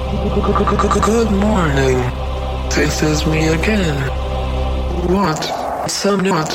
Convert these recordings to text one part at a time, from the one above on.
Good morning. This is me again. What? Some what?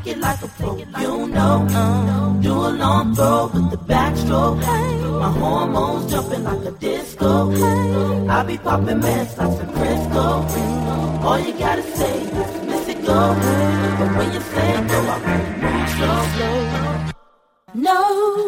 kick it like a pro, you know. Do a long throw with the backstroke. My hormones jumping like a disco. I be popping mess like some Crisco. All you gotta say is miss it go. But when you say it go, I really move slow. No.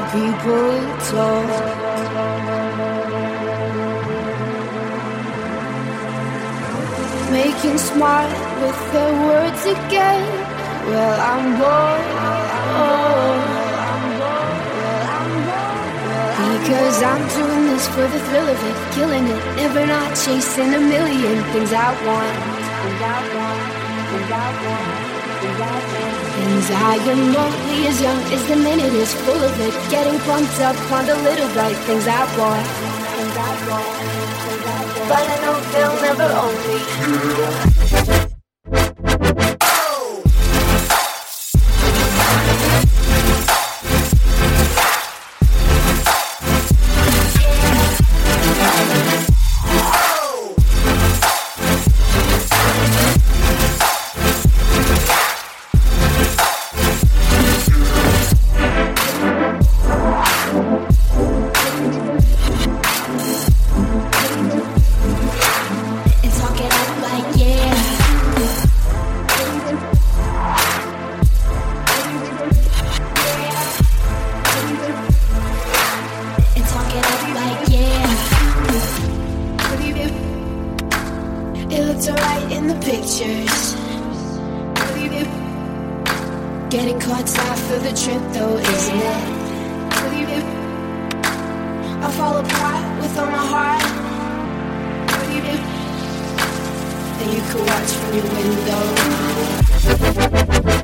people talk. Making smart with their words again. Well, I'm bored. Because I'm doing this for the thrill of it, killing it, never not chasing a million things I want. Things I am only as young as the minute is full of it, getting pumped up on the little bright things I want. But I know they'll never own me. Getting caught off of the trip though, isn't it? I fall apart with all my heart. And you can watch from your window.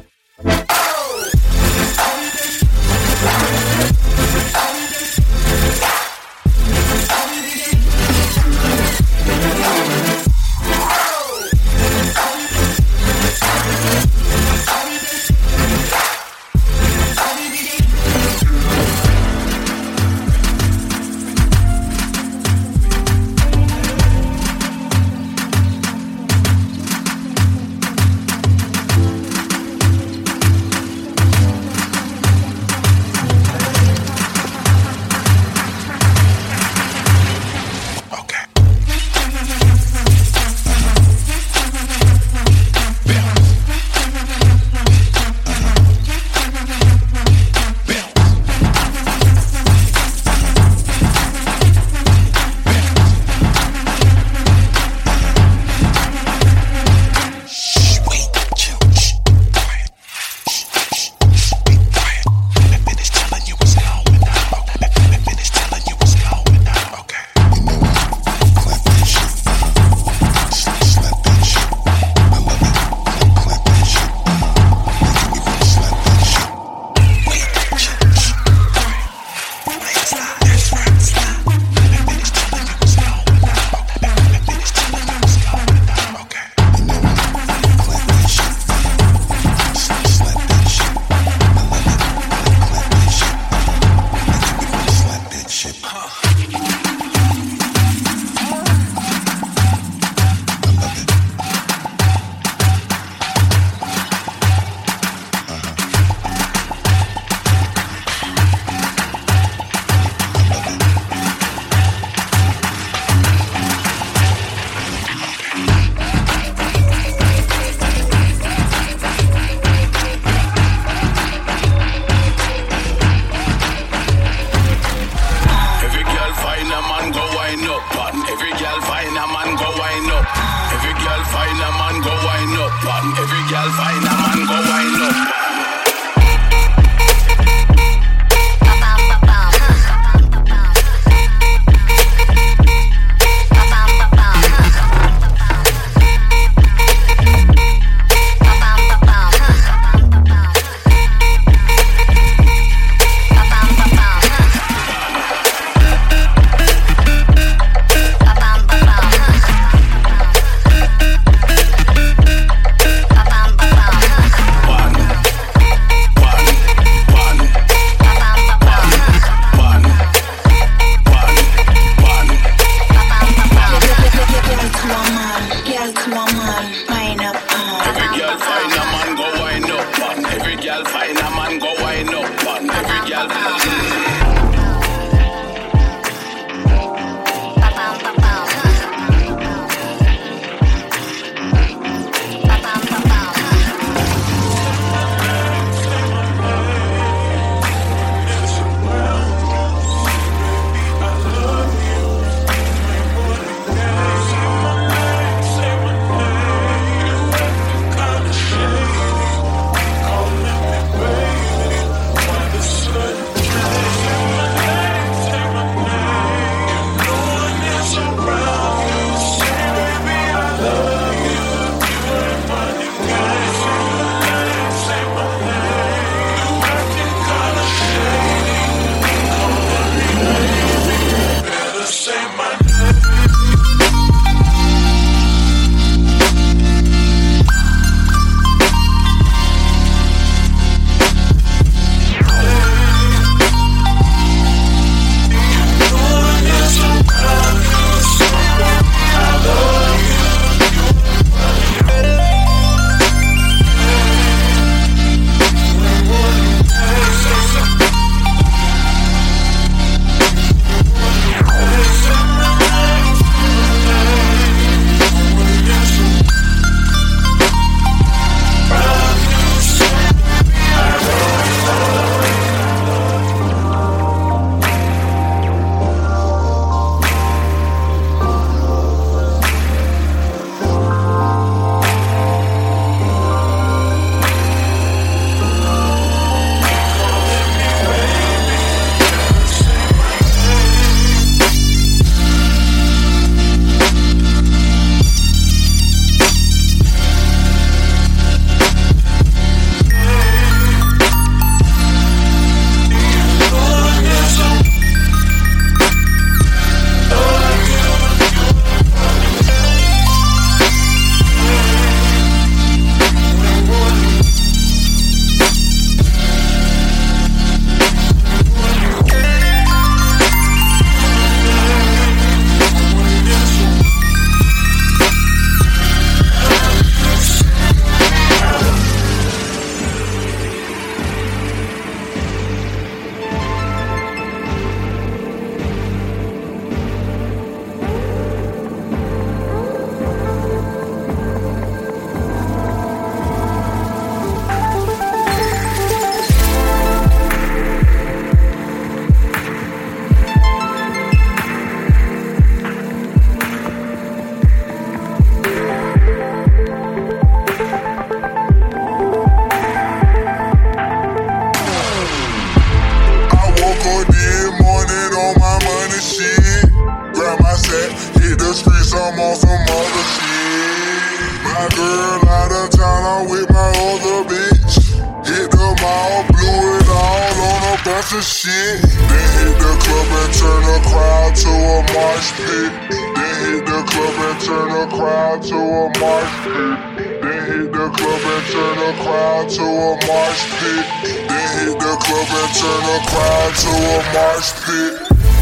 girl out of town, I'm with my other bitch. Hit the mall, blew it all on a bunch of shit. Then hit the club and turn the crowd to a mosh pit. Then hit the club and turn the crowd to a mosh pit. Then hit the club and turn the crowd to a mosh pit. Then hit the club and turn the crowd to a mosh pit.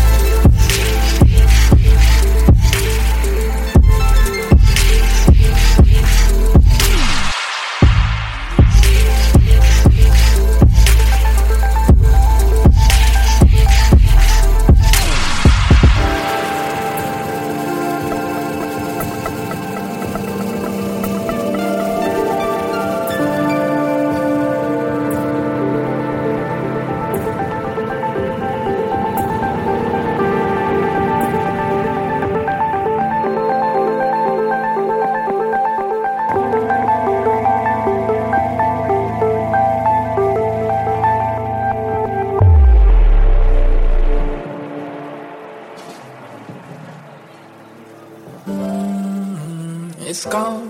It's gone.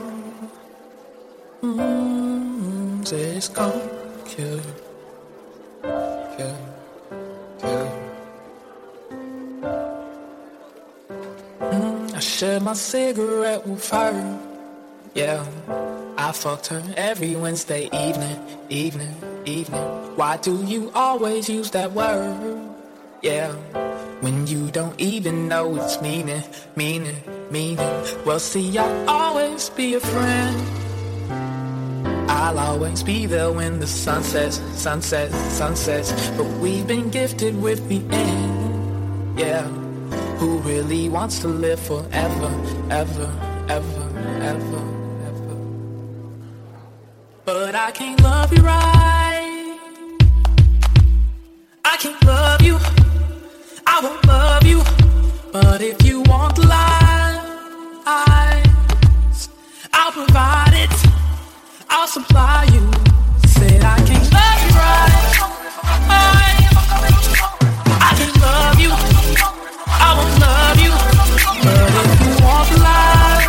Say it's gone. Kill you. Kill you. Kill you. I shared my cigarette with her. Yeah. I fucked her every Wednesday evening. Why do you always use that word? Yeah. When you don't even know its meaning. Well, see, I'll always be a friend. I'll always be there when the sun sets. But we've been gifted with the end. Yeah. Who really wants to live forever, ever? But I can't love you right. I can't love you. I won't love you. But if you want lies, I'll provide it. I'll supply you. Said I can't love you right. I can't love you. I won't love you. But if you want lies,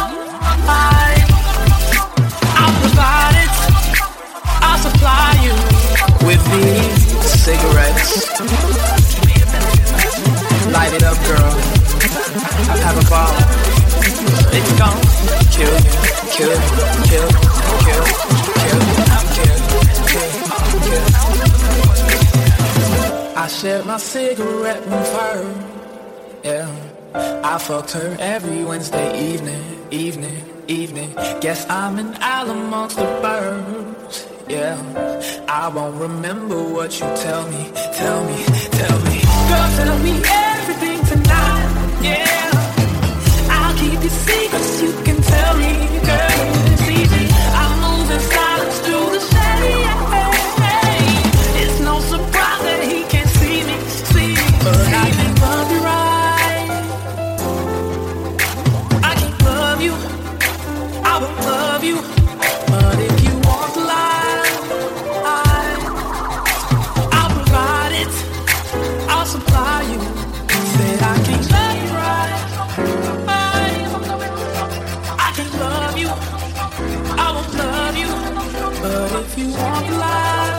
I'll provide it. I'll supply you with these cigarettes. Light it up, girl. Have a ball. It's gone. Kill you. I shared my cigarette with her. Yeah. I fucked her every Wednesday evening. Guess I'm an owl amongst the birds. Yeah. I won't remember what you tell me. Girl, tell me everything tonight. Yeah. I'll keep your secrets, you can tell me, girl, it's easy. I'm moving silence through the shade. It's no surprise that he can't see me. But I can't love you right. I can't love you. I won't love you. But if you want life, I'll provide it. I'll supply you. Said I can't love you right. I can't love you. I won't love you. But if you want life,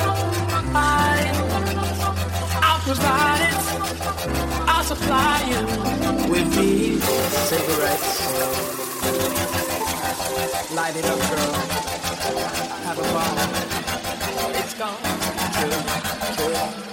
I'll provide it. I'll supply you with these cigarettes. Light it up, girl. Have a ball. It's gone. Kill.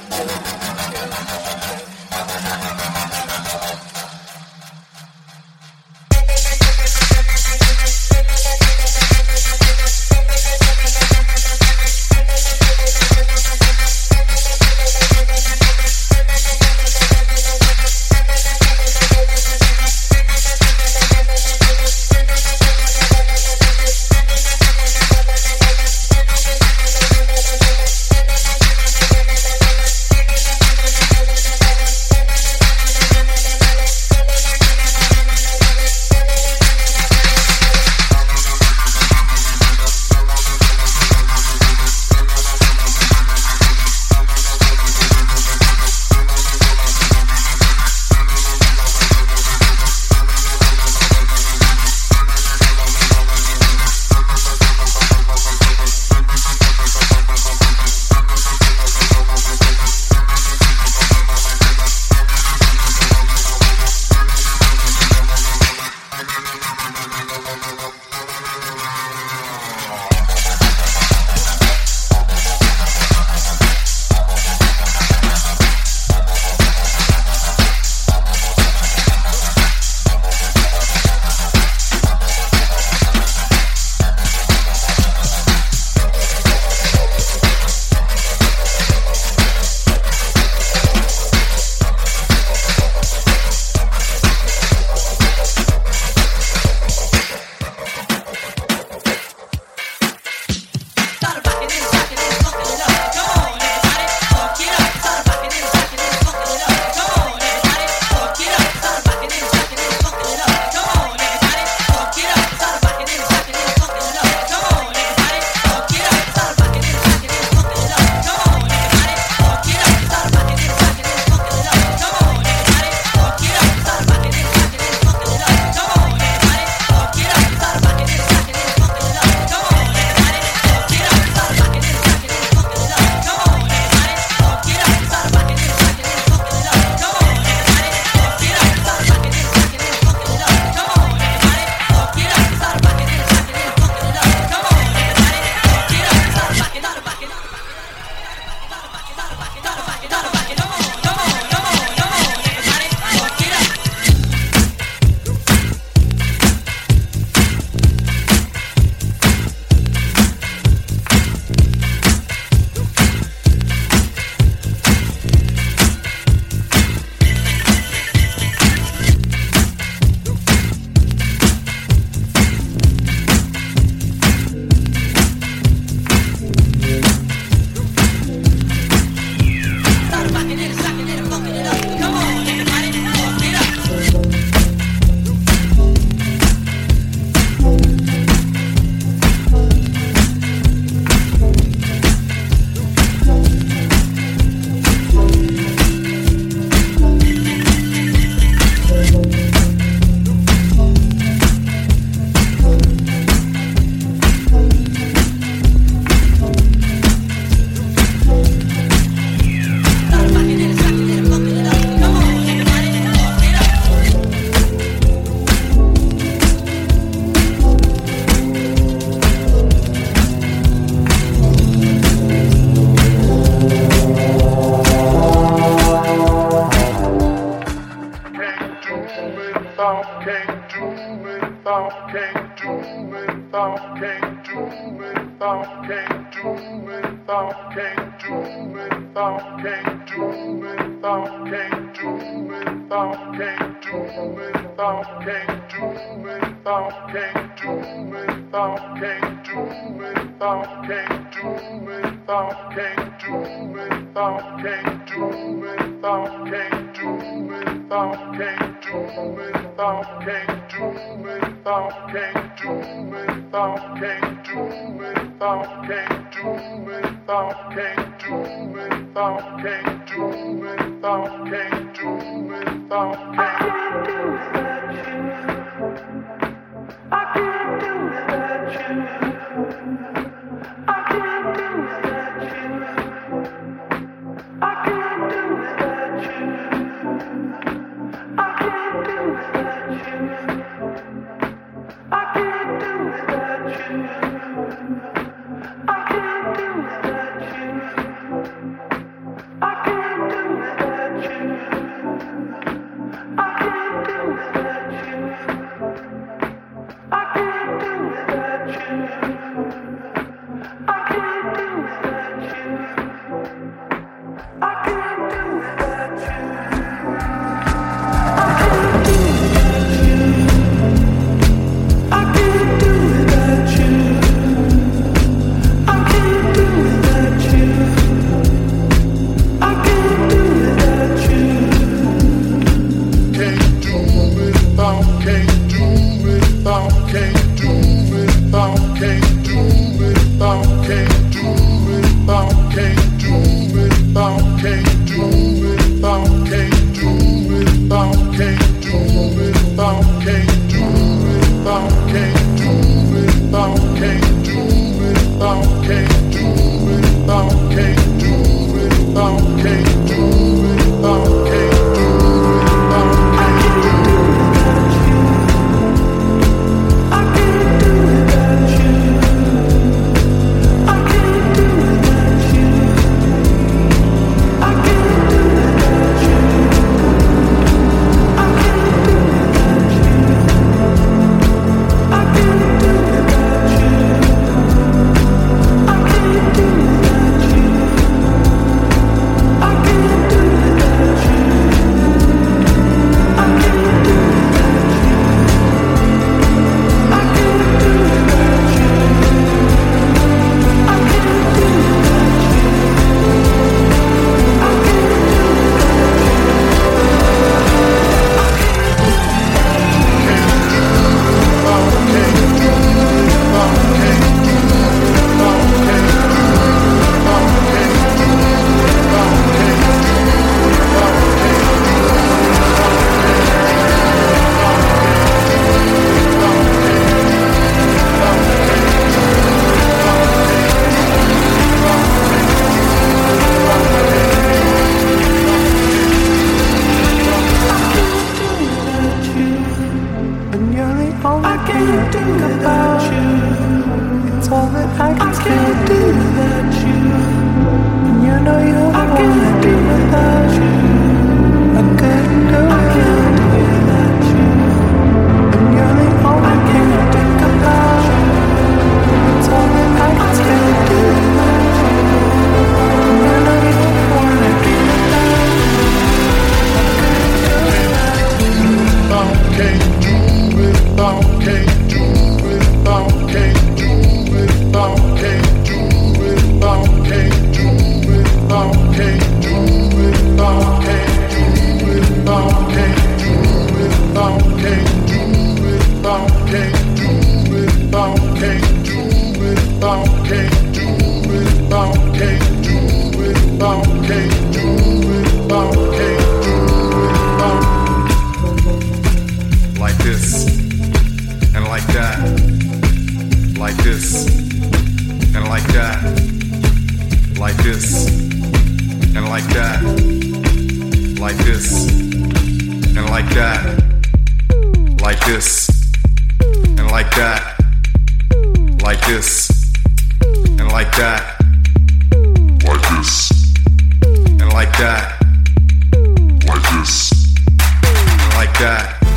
Like that.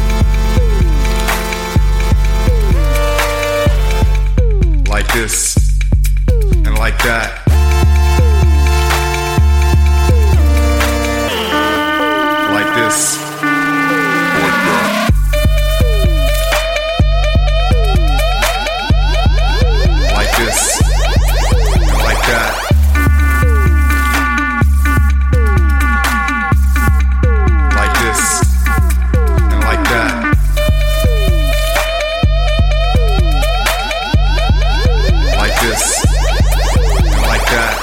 this and like that. Like this, like that. Like this, and like that. Like this, and like that. Like this, and like that.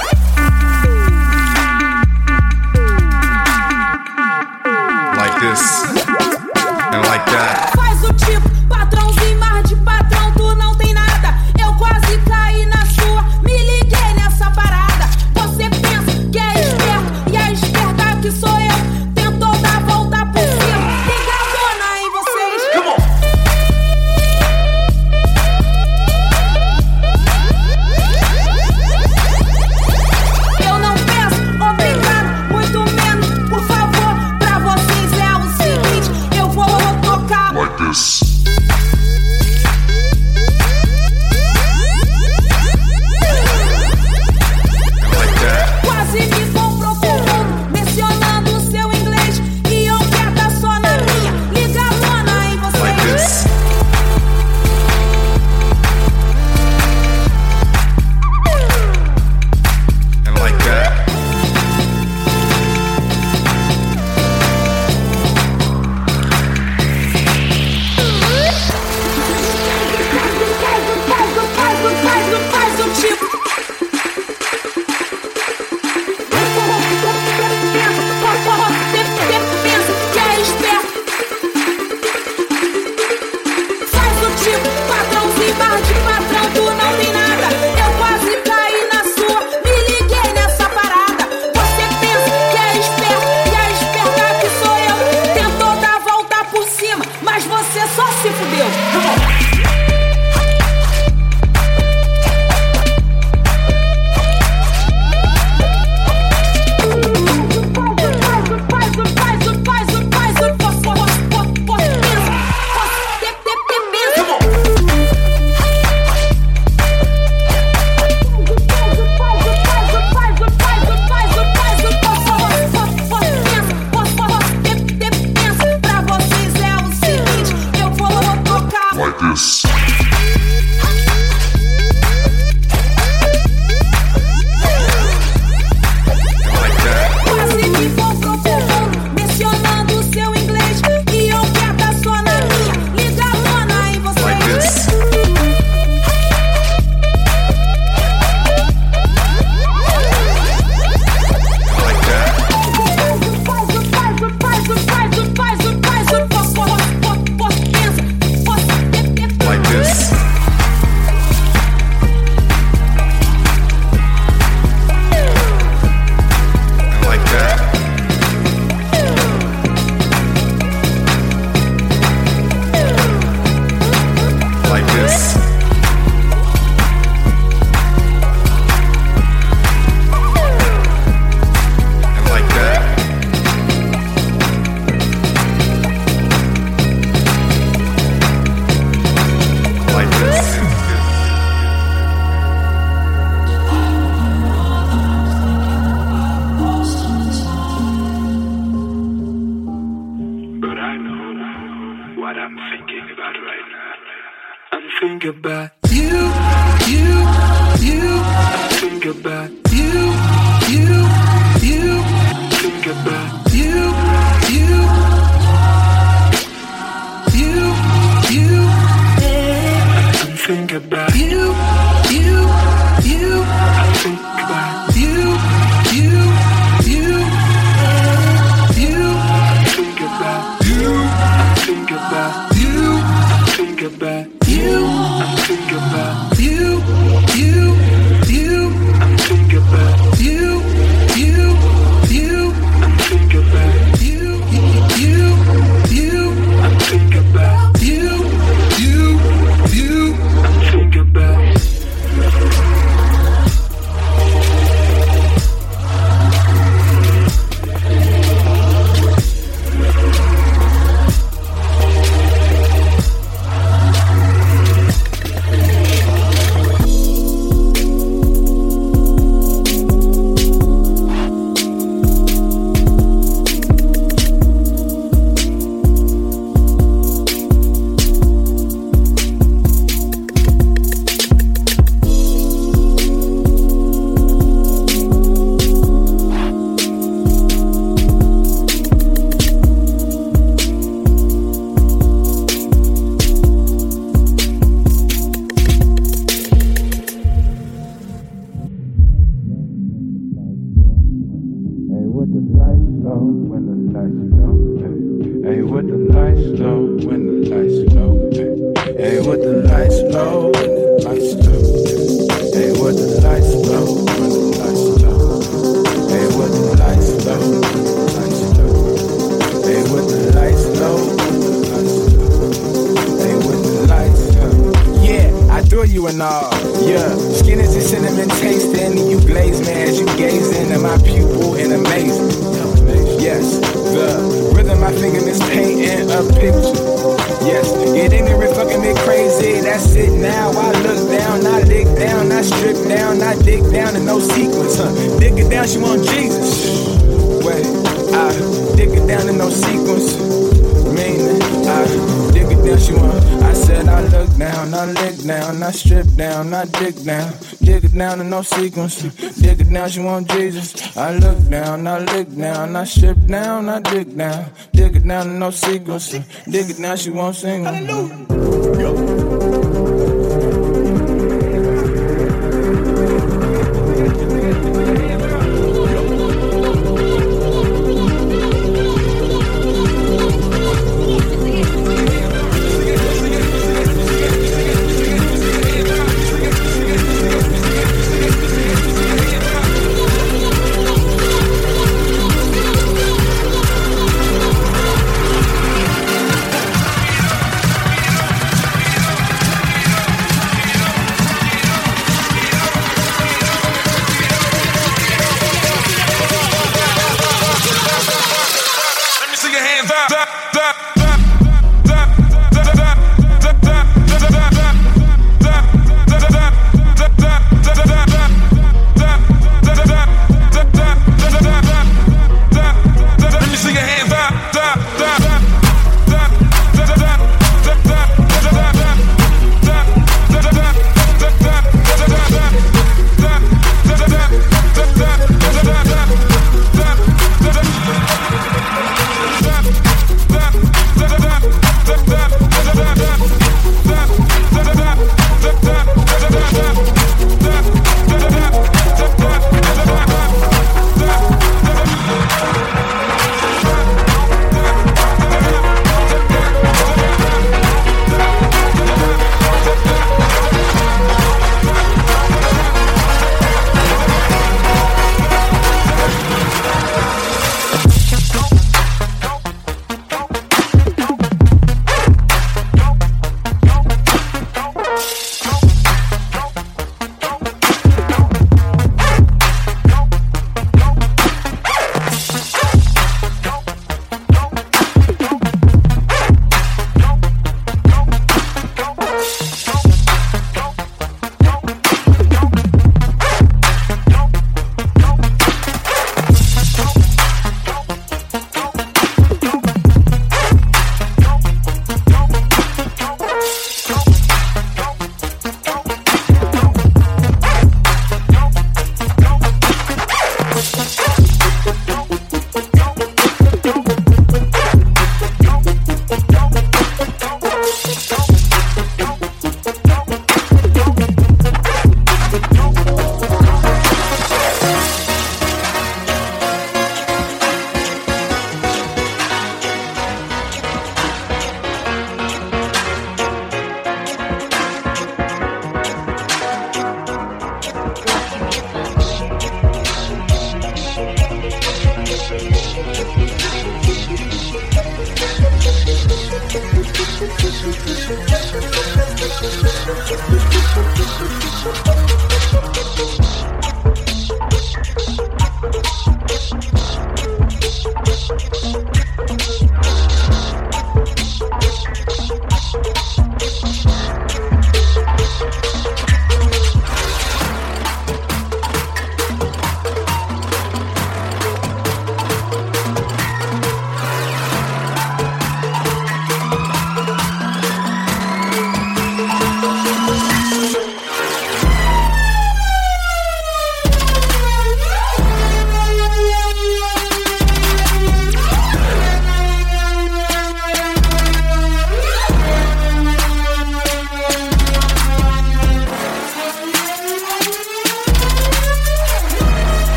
Like this, and like that. Faz o tipo, patrãozinho, mas de patrão tu não tem nada. Eu quase caí na sua, me liguei nessa parada. Você pensa que é esperto, e a esperta que sou eu. Tentou dar a volta por cima, ligadona em vocês. Come on. Eu não peço obrigado, muito menos, por favor. Pra vocês é o seguinte, eu vou tocar Like this. Like that. quase me comprou com o mundo, mencionando o seu inglês. E eu quieta só na minha, ligadona em Like vocês. this. And like that. Faz o tipo. Pensa que é esperto. Faz o tipo, patrãozinho, bar de patrão, tu não tem nada. Eu quase caí na sua, me liguei nessa parada. Você pensa que é esperto, e a esperta que sou eu. Tentou dar a volta por cima, mas você só se fudeu. Pra vocês é o seguinte, eu vou tocar. Like this. Like that. Quase me comprou com o mundo, mencionando o seu inglês. E eu quieta só na minha, ligadona em vocês. Like this. Like that. Like this. And like that. Like this. And like that. Like this. But I know what I'm thinking about right now. I'm thinking about you. I'm thinking about you. Think about you. I'm thinking about you. I think about you. Think about you. I think about you. I think about you. I think about you. I'm thinking about you. I'm thinking about you. I'm thinking about you. I'm thinking about when the lights low. Hey, with the lights low, when the lights low. Hey, with the lights low, when the lights low. Hey, with the lights low, when the lights low. Hey, with the lights low, when the lights low. Hey, with the lights low. Yeah, I adore you and all. Yeah, skin is a cinnamon tasting, and you glaze, man, as you gaze into my pupil in amazing. Yes, the rhythm my finger is painting a picture. Yes, it ignorant fucking me crazy. That's it now. I look down, I dig down, I strip down, I dig down in no sequence. Dig it down, she want Jesus. Wait, I dig it down in no sequence. Meaning, I dig it down, she want. I said I look down, I lick down, I strip down, I dig down. Dig it down in no sequence. Dig it down, she want Jesus. I look down, I lick down, I strip down, I dig down. Dig it down in no sequence. Dig it down, she won't sing. Hallelujah.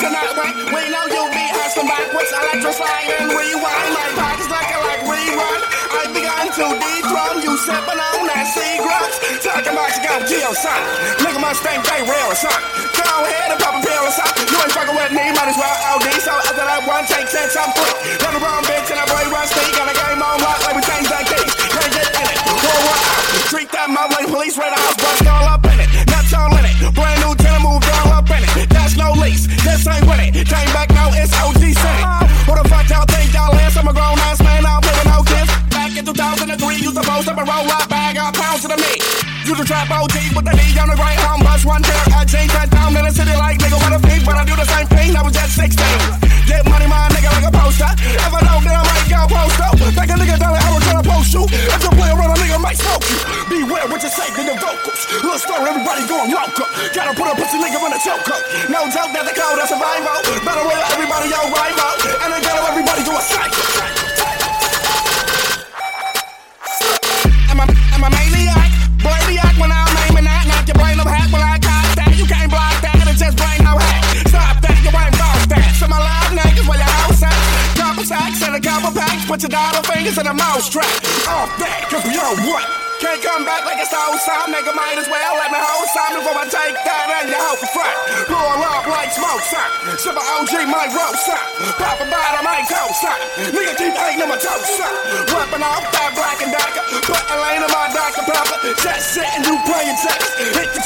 tonight, when we know you be hustling backwards. Electro slide and rewind. My pockets like rerun. I begun to dethrone you, sipping on that Seagrams. Talking about you got Geo, son. Nigga must think they real, son. Go ahead and pop a pill or something. You ain't fucking with me, might as well OD. So after that one take 10, I'm free. Run the wrong bitch and that boy rusty. Got a game on lock like we change that key. Can't get in it. Roll one out. Treat that mouth like the police. Right house, bust all up in it. Nuts all in it. Brand new tenant moved all up in it. That's no lease. This ain't with it. Came back now, it's OG Senate. Who the fuck y'all think y'all is? I'm a grown ass man, I'll play with no kids. Back in 2003, you supposed to roll up bag of pounds to me. You the trap OG with the knee on the right home bus. One pair of jeans that down in the city like nigga what a feet. But I do the same thing, I was just 16. Get money, my nigga, like a poster. If I don't, then I might go post up. Like a nigga down there, I was trying to post you. If you play around, a nigga might smoke you. Beware what you say to the vocals. Little story, everybody going local. Gotta put a pussy nigga in a choker. No joke that the code of survival. Better with everybody, yo, rival. And then gotta everybody do a cycle. I'm a maniac, brainiac when I'm aiming at. Knock your brain up hack when I cock that. You can't block that, it's just brain no hack. Stop that, you ain't boss that. So my live niggas where your house at. Couple sacks and a couple packs. Put your dollar fingers in a mouse trap. Off that, cause we on what? Can't come back like it's old time, nigga, might as well let me hold time before I take that and you hope for fat. Roll up like smoke, son. Sip a OG, my rope, son. Pop a bottom, I ain't cold, son. Nigga keep hating on my toes, son. Whipping off that black and darker. Put a lane in my Dr. Pepper. Just sitting, you playing sex. Hit